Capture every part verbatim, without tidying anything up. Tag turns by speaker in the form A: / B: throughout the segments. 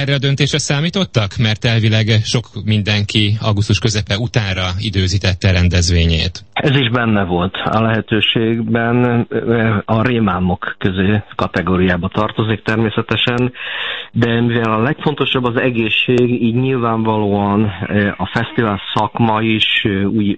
A: erre a döntésre számítottak? Mert elvileg sok mindenki augusztus közepe utánra időzítette rendezvényét.
B: Ez is benne volt a lehetőségben, a rémálmok közé kategóriába tartozik természetesen, de mivel a legfontosabb az egészség, így nyilvánvalóan a fesztivál szakma is úgy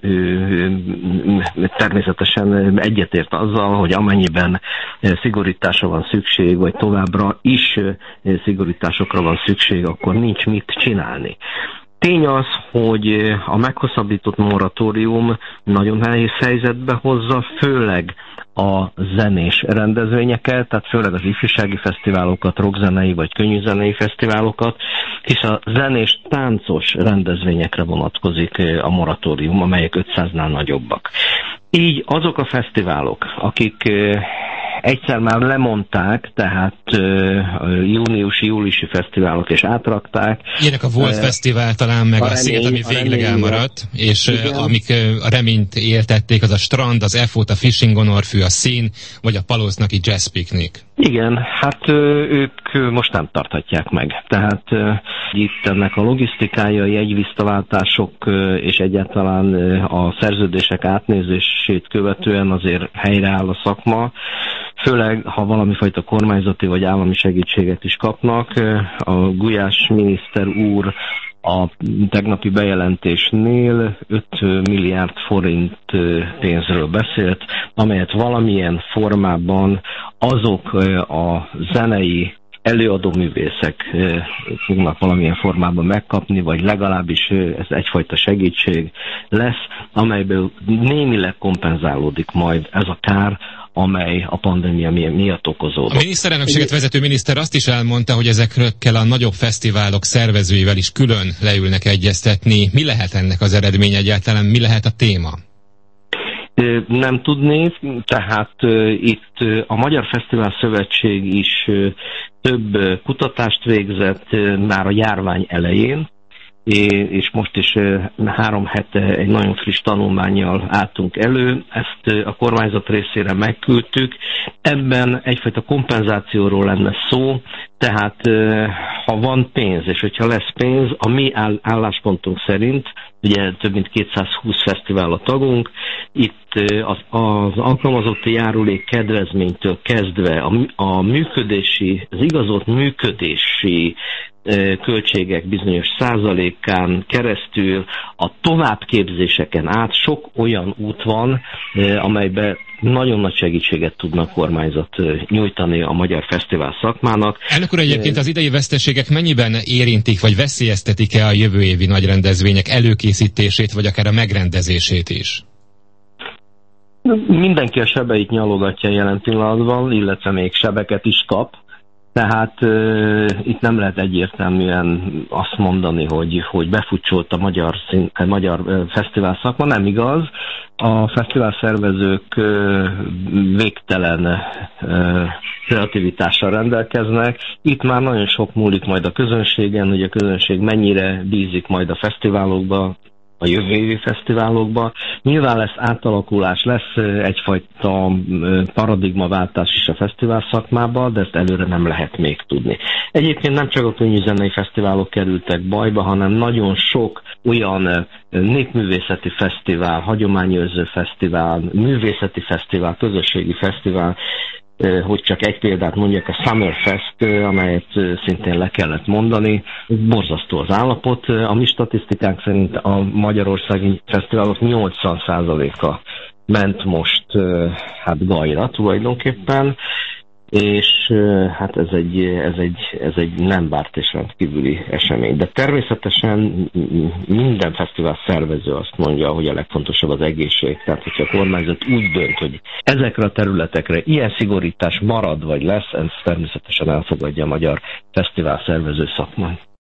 B: természetesen egyetért azzal, hogy amennyiben szigorításra van szükség, vagy továbbra is szigorításokra van szükség, akkor nincs mit csinálni. Tény az, hogy a meghosszabbított moratórium nagyon nehéz helyzetbe hozza, főleg a zenés rendezvényeket, tehát főleg az ifjúsági fesztiválokat, rockzenei vagy könnyűzenei fesztiválokat, hisz a zenés táncos rendezvényekre vonatkozik a moratórium, amelyek ötszáznál nagyobbak. Így azok a fesztiválok, akik egyszer már lemondták, tehát júniusi-júliusi fesztiválok és átrakták.
A: Ilyenek a Volt uh, Fesztivál talán, meg a, a Szél, ami végleg elmaradt, és igen. Amik a reményt éltették, az a Strand, az Efót, a Fishing Honorfű, a Szín, vagy a Palosznaki Jazz Picnic. Igen, hát ők most nem tarthatják meg. Tehát itt ennek a logisztikája, jegyvisztaváltások és egyáltalán a szerződések átnézését követően azért helyreáll a szakma, főleg ha valamifajta kormányzati vagy állami segítséget is kapnak. A Gulyás miniszter úr a tegnapi bejelentésnél öt milliárd forint pénzről beszélt, amelyet valamilyen formában azok a zenei előadó művészek fognak valamilyen formában megkapni, vagy legalábbis ez egyfajta segítség lesz, amelyből némileg kompenzálódik majd ez a kár, amely a pandémia miatt okozódott. A miniszterelnökséget vezető miniszter azt is elmondta, hogy ezekkel a nagyobb fesztiválok szervezőivel is külön leülnek egyeztetni. Mi lehet ennek az eredmény egyáltalán? Mi lehet a téma?
B: Nem tudnék, tehát itt a Magyar Fesztivál Szövetség is több kutatást végzett már a járvány elején, és most is három hete egy nagyon friss tanulmánnyal álltunk elő, ezt a kormányzat részére megküldtük. Ebben egyfajta kompenzációról lenne szó, tehát ha van pénz, és hogyha lesz pénz, a mi álláspontunk szerint, ugye több mint kétszázhúsz fesztivál a tagunk, itt az, az alkalmazotti járulék kedvezménytől kezdve a, a működési, az igazolt működési költségek bizonyos százalékán keresztül a továbbképzéseken át sok olyan út van, amelyben nagyon nagy segítséget tudnak kormányzat nyújtani a magyar fesztivál szakmának.
A: Elnök úr, egyébként az idei veszteségek mennyiben érintik, vagy veszélyeztetik-e a jövő évi nagy rendezvények előkészítését, vagy akár a megrendezését is?
B: Mindenki a sebeit nyalogatja jelen pillanatban, illetve még sebeket is kap. Tehát uh, itt nem lehet egyértelműen azt mondani, hogy, hogy befutcsolt a magyar, szín, a magyar uh, fesztivál szakma. Nem igaz. A fesztivál szervezők uh, végtelen uh, kreativitással rendelkeznek. Itt már nagyon sok múlik majd a közönségen, hogy a közönség mennyire bízik majd a fesztiválokba, a jövő évi fesztiválokba. Nyilván lesz átalakulás, lesz egyfajta paradigmaváltás is a fesztivál szakmában, de ezt előre nem lehet még tudni. Egyébként nem csak a könnyűzenei fesztiválok kerültek bajba, hanem nagyon sok olyan népművészeti fesztivál, hagyományőrző fesztivál, művészeti fesztivál, közösségi fesztivál, hogy csak egy példát mondjak, a Summerfest, amelyet szintén le kellett mondani. Borzasztó az állapot. A mi statisztikánk szerint a magyarországi fesztiválok nyolcvan százaléka ment most hát gajra tulajdonképpen, és hát ez egy, ez egy, ez egy nem várt és rendkívüli esemény. De természetesen minden fesztivál szervező azt mondja, hogy a legfontosabb az egészség. Tehát, hogyha a kormányzat úgy dönt, hogy ezekre a területekre ilyen szigorítás marad vagy lesz, ez természetesen elfogadja a magyar fesztivál szervező szakmát.